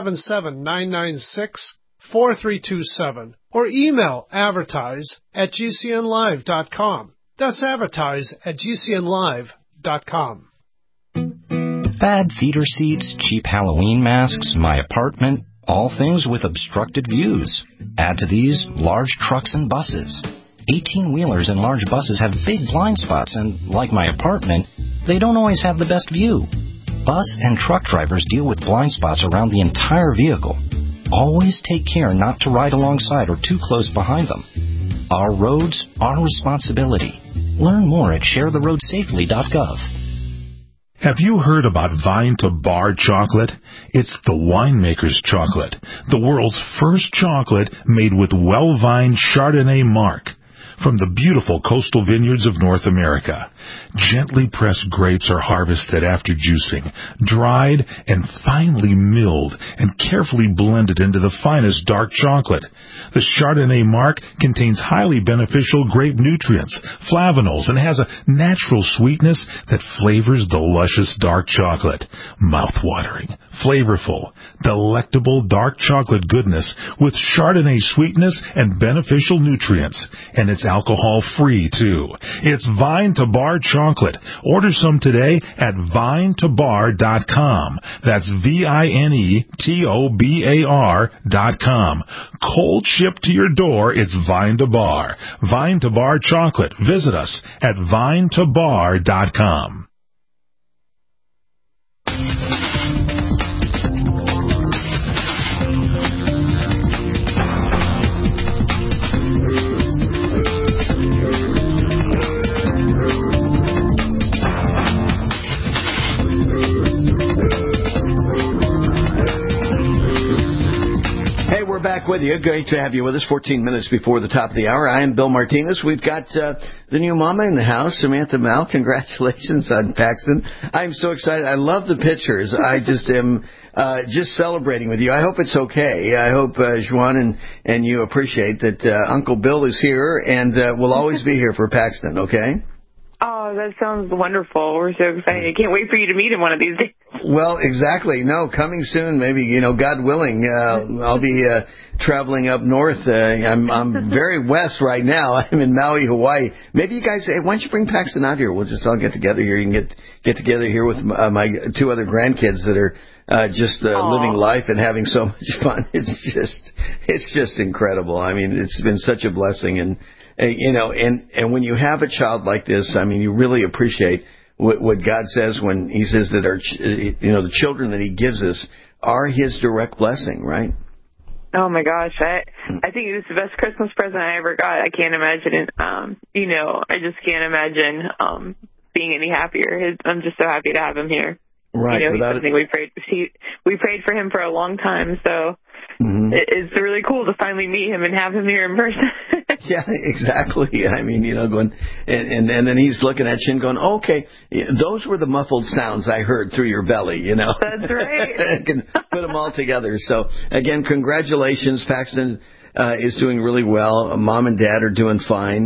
877-996-4327 or email advertise@gcnlive.com. That's advertise@gcnlive.com. Bad feeder seats, cheap Halloween masks, my apartment, all things with obstructed views. Add to these large trucks and buses. 18-wheelers and large buses have big blind spots, and like my apartment, they don't always have the best view. Bus and truck drivers deal with blind spots around the entire vehicle. Always take care not to ride alongside or too close behind them. Our roads, our responsibility. Learn more at sharetheroadsafely.gov. Have you heard about Vine to Bar chocolate? It's the winemaker's chocolate, the world's first chocolate made with well-vined Chardonnay marc from the beautiful coastal vineyards of North America. Gently pressed grapes are harvested after juicing, dried and finely milled and carefully blended into the finest dark chocolate. The Chardonnay marc contains highly beneficial grape nutrients, flavanols, and has a natural sweetness that flavors the luscious dark chocolate. Mouth-watering, flavorful, delectable dark chocolate goodness with Chardonnay sweetness and beneficial nutrients. And it's alcohol-free, too. It's Vine to Bar chocolate. Order some today at vinetobar.com. That's VINETOBAR.com. Cold shipped to your door, it's Vine to Bar. Vine to Bar chocolate. Visit us at vinetobar.com. Back with you. Great to have you with us. 14 minutes before the top of the hour. I am Bill Martinez. We've got the new mama in the house, Samantha Mal. Congratulations on Paxton. I'm so excited. I love the pictures. I just am just celebrating with you. I hope it's okay. I hope, Juan, and you appreciate that Uncle Bill is here and will always be here for Paxton, okay? Oh, that sounds wonderful. We're so excited. I can't wait for you to meet him one of these days. Well, exactly. No, coming soon, maybe, God willing. I'll be traveling up north. I'm very west right now. I'm in Maui, Hawaii. Maybe you guys, hey, why don't you bring Paxton out here? We'll just all get together here. You can get together here with my two other grandkids that are just living life and having so much fun. It's just incredible. I mean, it's been such a blessing. And when you have a child like this, I mean, you really appreciate what God says when He says that the children that He gives us are His direct blessing, right? Oh my gosh, I think it was the best Christmas present I ever got. I can't imagine it. I just can't imagine being any happier. I'm just so happy to have him here. Right. He's something we prayed for him for a long time, so it's really cool to finally meet him and have him here in person. Yeah, exactly. I mean, going, and then he's looking at you and going, okay, those were the muffled sounds I heard through your belly, That's right. I can put them all together. So, again, congratulations. Paxton is doing really well. Mom and Dad are doing fine,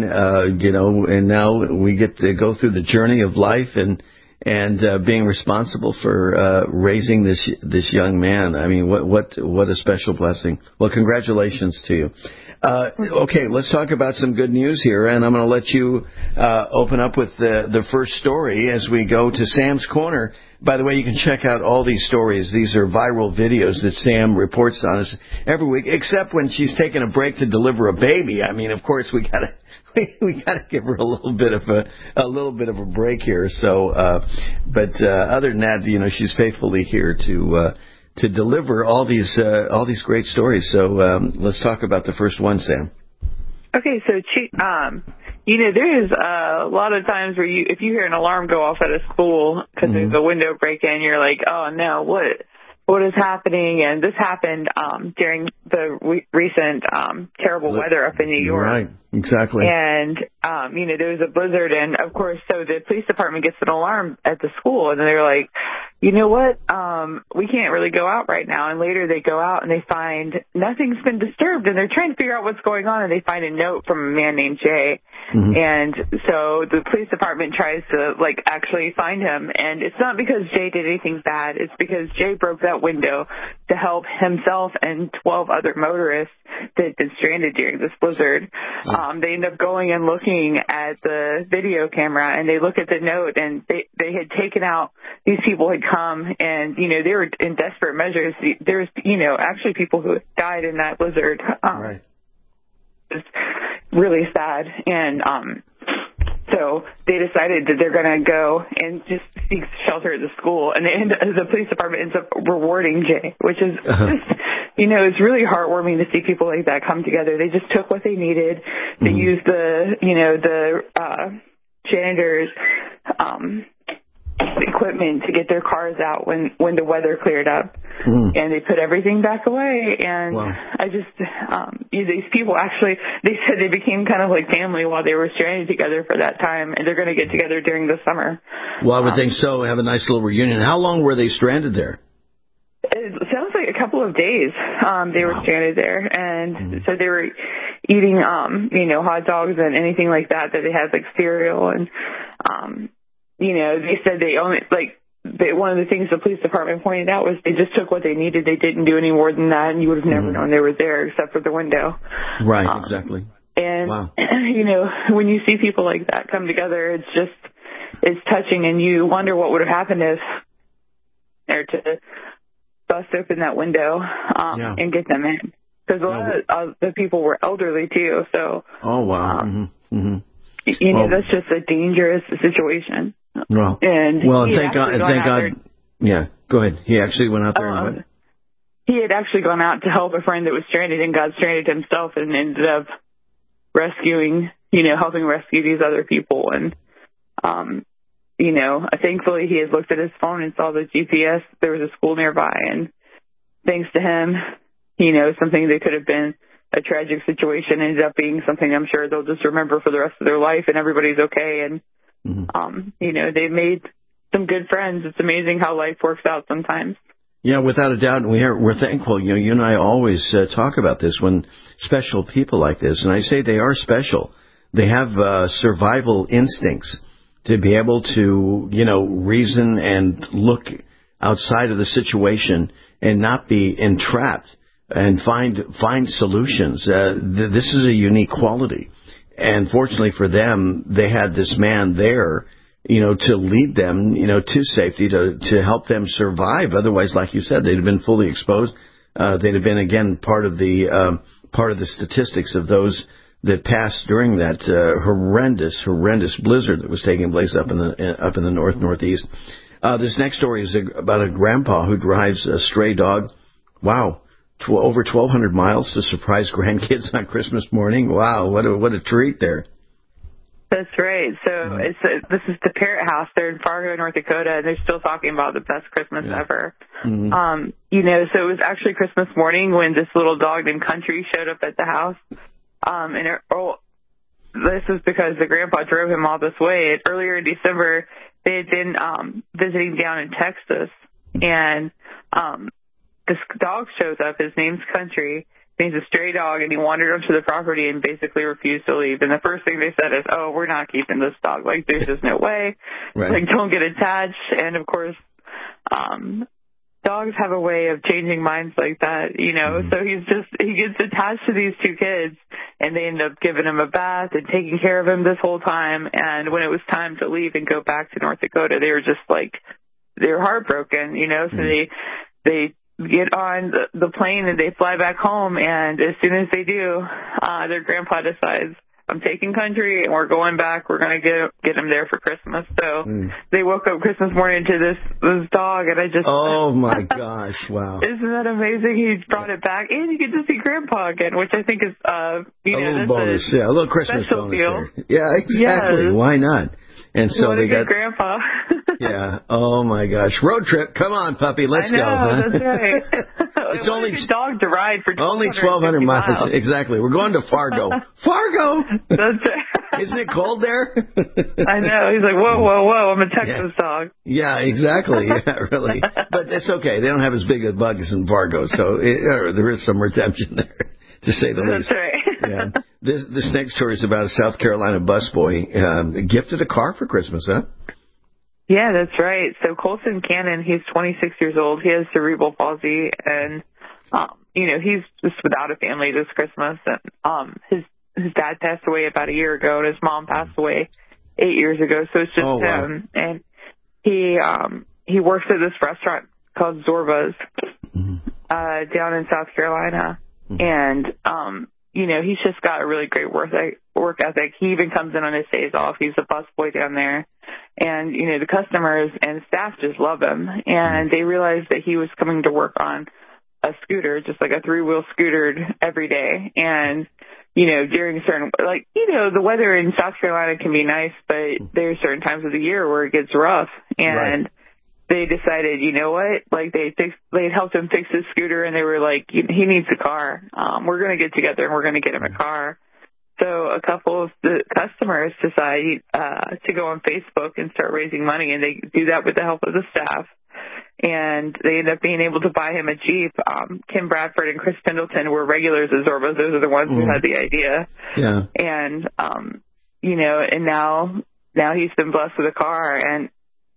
and now we get to go through the journey of life and being responsible for raising this young man. I mean, what a special blessing. Well, congratulations to you. Okay, let's talk about some good news here, and I'm going to let you open up with the first story as we go to Sam's Corner. By the way, you can check out all these stories. These are viral videos that Sam reports on us every week, except when she's taking a break to deliver a baby. I mean, of course, we gotta give her a little bit of a break here. So, but other than that, she's faithfully here to deliver all these great stories. So let's talk about the first one, Sam. Okay, so there is a lot of times where if you hear an alarm go off at a school because there's a window break-in, you're like, oh no, what is happening? And this happened during the recent terrible weather up in New York. Right, exactly. And, there was a blizzard, and, of course, so the police department gets an alarm at the school, and they're like, you know what, we can't really go out right now. And later they go out and they find nothing's been disturbed, and they're trying to figure out what's going on, and they find a note from a man named Jay. And so the police department tries to, like, actually find him. And it's not because Jay did anything bad. It's because Jay broke that window to help himself and 12 other motorists that had been stranded during this blizzard. They end up going and looking at the video camera, and they look at the note, and they had taken out, these people had come, and, you know, they were in desperate measures. There's, you know, actually people who died in that blizzard. Right. It's really sad. And so they decided that they're going to go and just seek shelter at the school. And the police department ends up rewarding Jay, which is just, you know, it's really heartwarming to see people like that come together. They just took what they needed. They used the janitors' equipment to get their cars out when the weather cleared up. And they put everything back away. And I just, these people actually, they said they became kind of like family while they were stranded together for that time, and they're going to get together during the summer. Well, I would think so. Have a nice little reunion. How long were they stranded there? It sounds like a couple of days. They were stranded there, and so they were eating, you know, hot dogs and anything like that they had, like cereal. And, you know, they said they only, like, one of the things the police department pointed out was they just took what they needed. They didn't do any more than that, and you would have never known they were there except for the window. Right, exactly. And, you know, when you see people like that come together, it's touching, and you wonder what would have happened if they were to bust open that window and get them in. Because a lot of the people were elderly, too. So, you know, that's just a dangerous situation. Well, and thank God. Yeah, go ahead. He actually went out there and went. He had actually gone out to help a friend that was stranded and got stranded himself, and ended up helping rescue these other people. And, you know, thankfully he had looked at his phone and saw the GPS. There was a school nearby, and thanks to him, you know, something that could have been a tragic situation ended up being something I'm sure they'll just remember for the rest of their life, and everybody's okay. And, you know, they've made some good friends. It's amazing how life works out sometimes. Yeah, without a doubt. We're thankful. You know, you and I always talk about this when special people like this, and I say they are special. They have survival instincts to be able to, you know, reason and look outside of the situation and not be entrapped and find solutions. This is a unique quality. And fortunately for them, they had this man there, you know, to lead them, you know, to safety, to help them survive. Otherwise, like you said, they'd have been fully exposed. They'd have been, again, part of the statistics of those that passed during that horrendous blizzard that was taking place up in the northeast. This next story is about a grandpa who drives a stray dog. Wow. Over 1,200 miles to surprise grandkids on Christmas morning. Wow, what a treat there. That's right. So this is the Parrot House. They're in Fargo, North Dakota, and they're still talking about the best Christmas ever. You know, so it was actually Christmas morning when this little dog named Country showed up at the house. This is because the grandpa drove him all this way. Earlier in December, they had been visiting down in Texas, and this dog shows up. His name's Country. He's a stray dog, and he wandered up to the property and basically refused to leave. And the first thing they said is, "Oh, we're not keeping this dog. Like, there's just no way. Like, don't get attached." And of course, dogs have a way of changing minds like that, you know. So he gets attached to these two kids, and they end up giving him a bath and taking care of him this whole time. And when it was time to leave and go back to North Dakota, they were just like, they were heartbroken, you know. So they get on the plane and they fly back home, and as soon as they do, their grandpa decides, I'm taking Country and we're going back. We're going to get him there for Christmas. So they woke up Christmas morning to this dog, and I just... Oh, my gosh, wow. Isn't that amazing? He brought it back, and you get to see Grandpa again, which I think is, a little bonus, a little Christmas bonus deal. there. Yeah, exactly. Yes. Why not? And so what they a good Grandpa. Yeah. Oh my gosh. Road trip. Come on, puppy. Let's go. Huh? That's right. It's only a dog to ride for only 1,200 miles. Exactly. We're going to Fargo. Fargo. That's it. Isn't it cold there? I know. He's like, whoa, I'm a Texas dog. Yeah, exactly. Yeah, really. But it's okay. They don't have as big a bugs in Fargo, so there is some redemption there, to say the least. That's right. Yeah. This next story is about a South Carolina busboy gifted a car for Christmas, huh? Yeah, that's right. So Colson Cannon, he's 26 years old. He has cerebral palsy, and he's just without a family this Christmas. And his dad passed away about a year ago, and his mom passed away 8 years ago. So it's just him, and he works at this restaurant called Zorba's down in South Carolina, and he's just got a really great work ethic. He even comes in on his days off. He's a busboy down there. And, the customers and staff just love him. And they realized that he was coming to work on a scooter, just like a 3-wheel scooter every day. And, during certain, the weather in South Carolina can be nice, but there's certain times of the year where it gets rough. And they decided, you know what, they'd helped him fix his scooter, and they were like, he needs a car. We're going to get together and we're going to get him a car. So a couple of the customers decide to go on Facebook and start raising money, and they do that with the help of the staff. And they end up being able to buy him a Jeep. Kim Bradford and Chris Pendleton were regulars at Zorba's. Those are the ones who had the idea. Yeah. And, and now he's been blessed with a car. And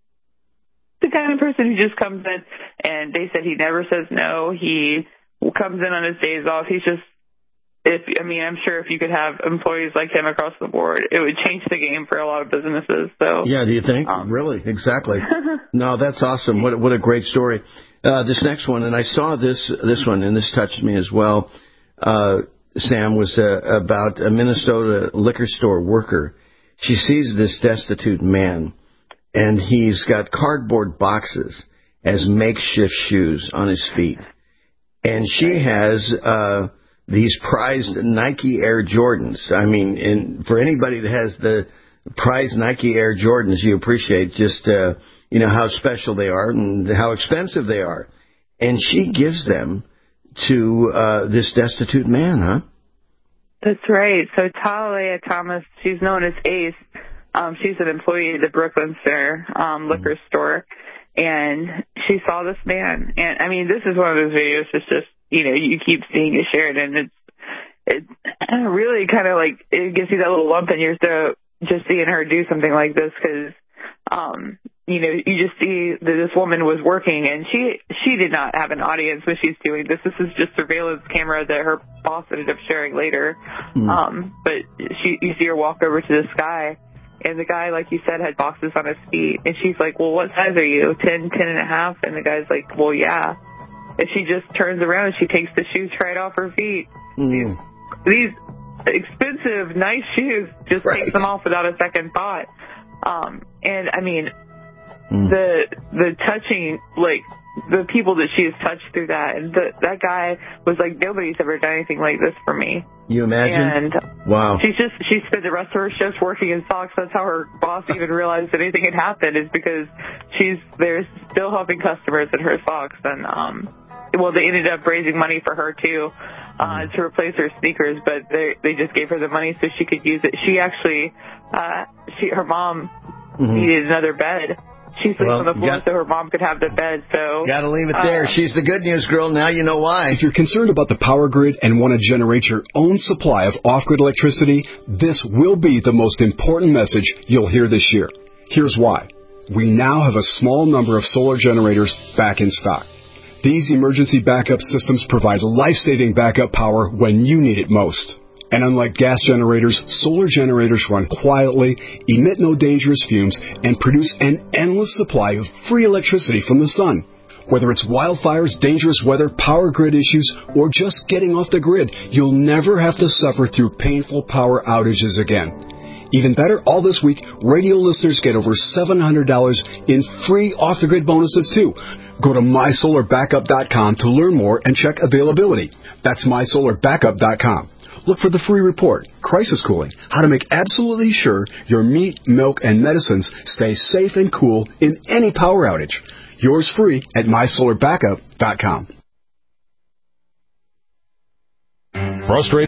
the kind of person who just comes in, and they said he never says no. He comes in on his days off. He's just, I'm sure if you could have employees like him across the board, it would change the game for a lot of businesses. So yeah, do you think? Really? Exactly. No, that's awesome. What a great story. This next one, and I saw this one, and this touched me as well. Sam, was about a Minnesota liquor store worker. She sees this destitute man, and he's got cardboard boxes as makeshift shoes on his feet, and she has these prized Nike Air Jordans. I mean, and for anybody that has the prized Nike Air Jordans, you appreciate just, how special they are and how expensive they are. And she gives them to this destitute man, huh? That's right. So Talia Thomas, she's known as Ace. She's an employee at the Brooklyn Center liquor store. And she saw this man. And, this is one of those videos that's just, you keep seeing it shared, and it's really kind of like, it gives you that little lump in your throat just seeing her do something like this, because, you just see that this woman was working, and she did not have an audience when she's doing this. This is just surveillance camera that her boss ended up sharing later. But you see her walk over to this guy, and the guy, like you said, had boxes on his feet, and she's like, well, what size are you? 10 and a half? And the guy's like, well, yeah. And she just turns around and she takes the shoes right off her feet. These expensive, nice shoes, just takes them off without a second thought. The touching, the people that she has touched through that, and that guy was like, nobody's ever done anything like this for me. You imagine? And wow. She spent the rest of her shifts working in socks. That's how her boss even realized that anything had happened, is because she's there still helping customers in her socks. And they ended up raising money for her too, to replace her sneakers, but they just gave her the money so she could use it. She actually, her mom needed another bed. She sleeps on the floor so her mom could have the bed. So gotta leave it there. She's the good news girl. Now you know why. If you're concerned about the power grid and want to generate your own supply of off-grid electricity, this will be the most important message you'll hear this year. Here's why. We now have a small number of solar generators back in stock. These emergency backup systems provide life-saving backup power when you need it most. And unlike gas generators, solar generators run quietly, emit no dangerous fumes, and produce an endless supply of free electricity from the sun. Whether it's wildfires, dangerous weather, power grid issues, or just getting off the grid, you'll never have to suffer through painful power outages again. Even better, all this week, radio listeners get over $700 in free off-the-grid bonuses, too. Go to mysolarbackup.com to learn more and check availability. That's mysolarbackup.com. Look for the free report, Crisis Cooling, how to make absolutely sure your meat, milk, and medicines stay safe and cool in any power outage. Yours free at mysolarbackup.com. Frustrated